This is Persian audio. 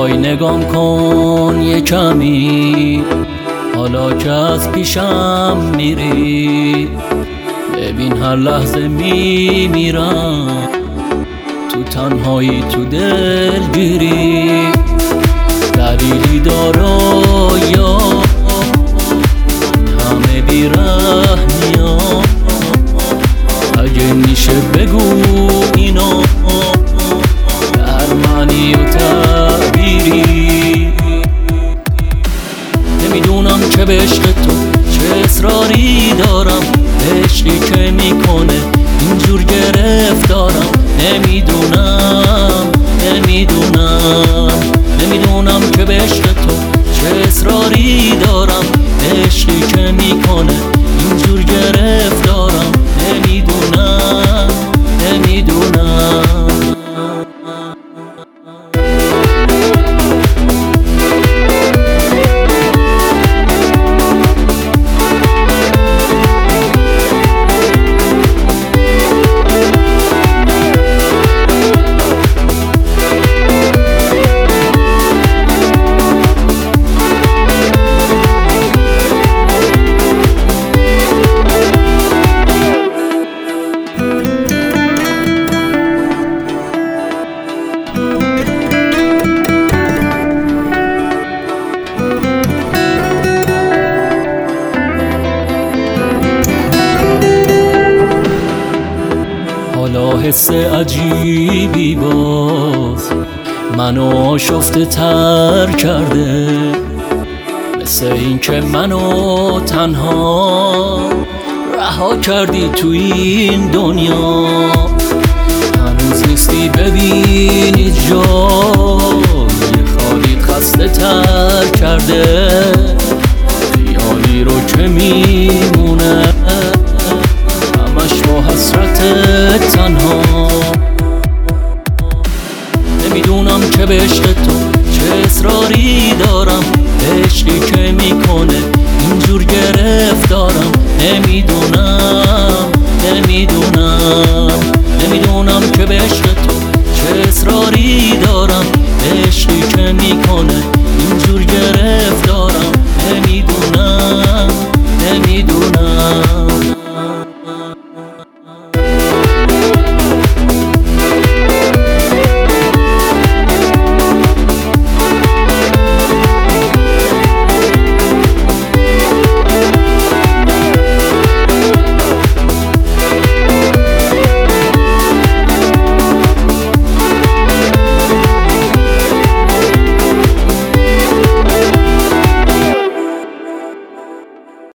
وای نگام کن یه کمی، حالا که از پیشم میری. ببین هر لحظه میمیرم، تو تنهایی تو دلگیری. دلیلی داره یا همه بیرحمیا؟ اگه میشه بگو اینا در معنی و تعبیری. نمیدونم که به عشق تو چه اصراری دارم، عشقی که میکنه اینجور گرفتارم. نمیدونم که به عشق تو چه اصراری دارم، عشقی که میکنه اینجور گرفتارم. نمیدونم حالا حس عجیبی باز منو آشفته تر کرده، مثل این که منو تنها رها کردی تو این دنیا. هنوز نیستی ببینی جای خالی خسته تر کرده، خیالی رو که میمونه همش با حسرت تنها. نمیدونم که به عشق تو چه اصراری دارم، عشقی که میکنه اینجور گرفتارم. نمیدونم که به عشق تو چه اصراری دارم، عشقی که میکنه اینجور گرفتارم. نمیدونم